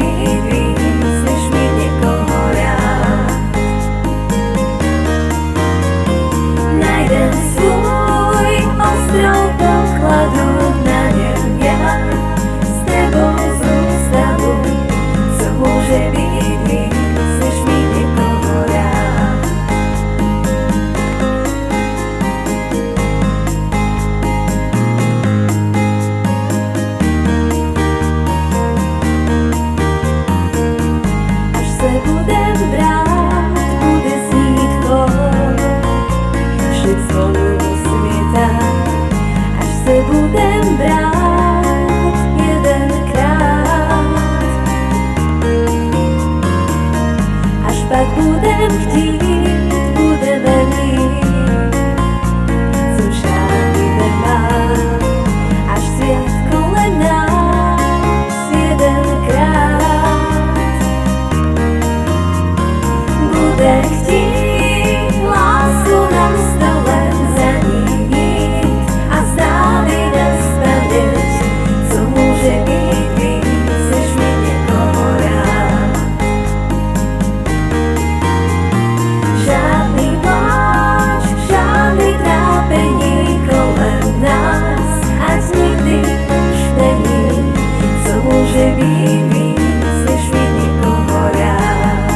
být víc, než mít někoho rád. Najdem svůj ostrov pokladu, na něm já s tebou zůstanu. Co může být víc, než mít někoho rád. Až se budem brát, bude znít chor všech zvonů světa. Až se budem brát jedenkrát, až pak budem chtít, budeme mít, co žádný nemá. Až svět kolem nás jedenkrát bude chtít lásku na stole za ní jít a zdáli nás paměť, co může být víc, než mít někoho rád. Žádný pláč, žádný trápení kolem nás, ať nikdy už není, co může být víc, než mít někoho rád.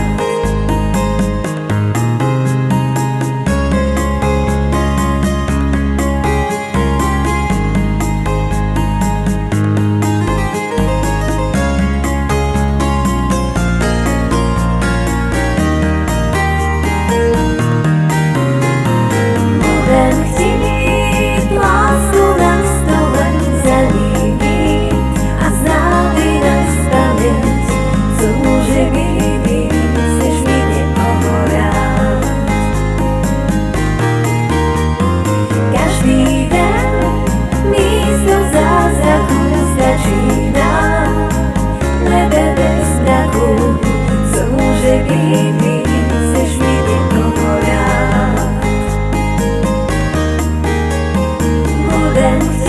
Budem chtít lásku na stole za ní jít a znát i nás paměť, co může být víc, než mít někoho rád. Každý den místo zázraku stačí nám, nebe bez strachu, co může být víc, než mít někoho rád. Budem